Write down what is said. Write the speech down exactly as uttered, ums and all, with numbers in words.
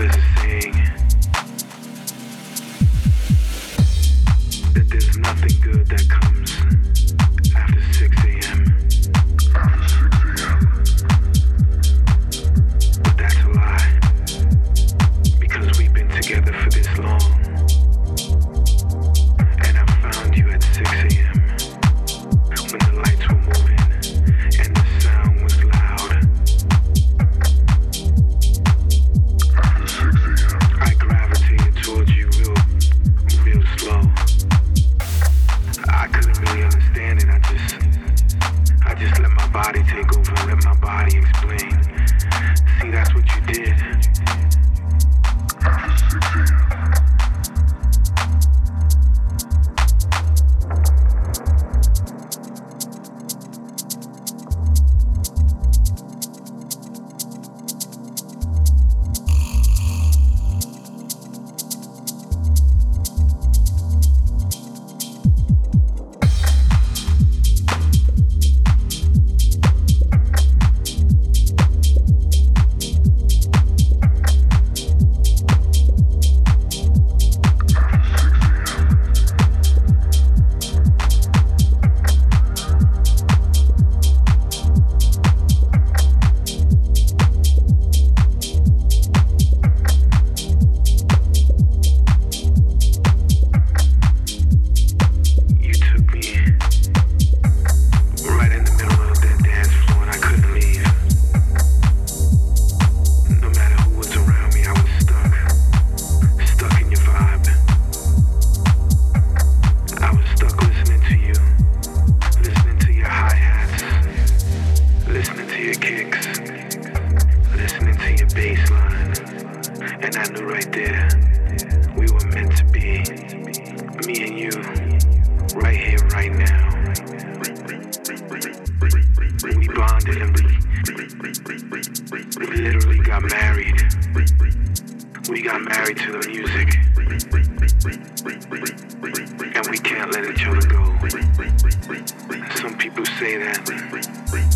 there's a saying that there's nothing good that comes after six a.m. After six a.m. But that's a lie, because we've been together for this long, and I found you at six a.m. when the lights were moving and the sound was loud. After six a.m. I gravitated towards you real, real slow. I couldn't really understand it. I just, I just let my body take over and let my body explain. See, that's what you did. After six a.m. You took me right in the middle of that dance floor and I couldn't leave. No matter who was around me, I was stuck. Stuck in your vibe. I was stuck listening to you. Listening to your hi-hats. Listening to your kicks. Listening to your bass line. And I knew right there we were meant to be. Me and you. Right here, right now. We bonded and we, we literally got married. We got married to the music. And we can't let each other go. Some people say that